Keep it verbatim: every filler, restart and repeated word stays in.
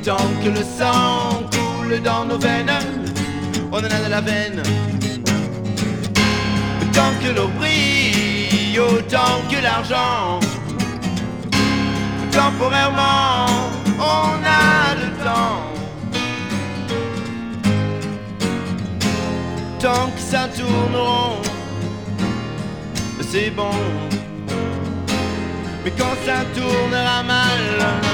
tant que le sang coule dans nos veines, on en a de la veine. Tant que l'eau brille, autant que l'argent, temporairement, on a le temps. Tant que ça tourne rond, c'est bon. Mais quand ça tournera mal,